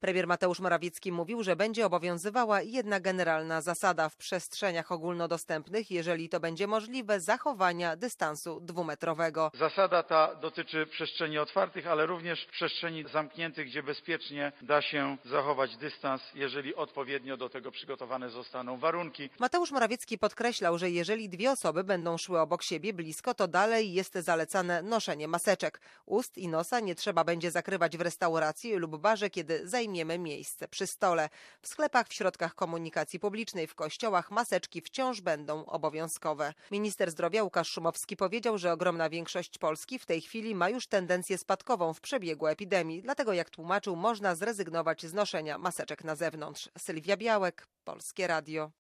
Premier Mateusz Morawiecki mówił, że będzie obowiązywała jedna generalna zasada w przestrzeniach ogólnodostępnych, jeżeli to będzie możliwe, zachowania dystansu 2-metrowego. Zasada ta dotyczy przestrzeni otwartych, ale również przestrzeni zamkniętych, gdzie bezpiecznie da się zachować dystans, jeżeli odpowiednio do tego przygotowane zostaną warunki. Mateusz Morawiecki podkreślał, że jeżeli dwie osoby będą szły obok siebie blisko, to dalej jest zalecane noszenie maseczek. Ust i nosa nie trzeba będzie zakrywać w restauracji lub barze, kiedy zajmiemy miejsce przy stole. W sklepach, w środkach komunikacji publicznej, w kościołach maseczki wciąż będą obowiązkowe. Minister zdrowia Łukasz Szumowski powiedział, że ogromna większość Polski w tej chwili ma już tendencję spadkową w przebiegu epidemii. Dlatego, jak tłumaczył, można zrezygnować z noszenia maseczek na zewnątrz. Sylwia Białek, Polskie Radio.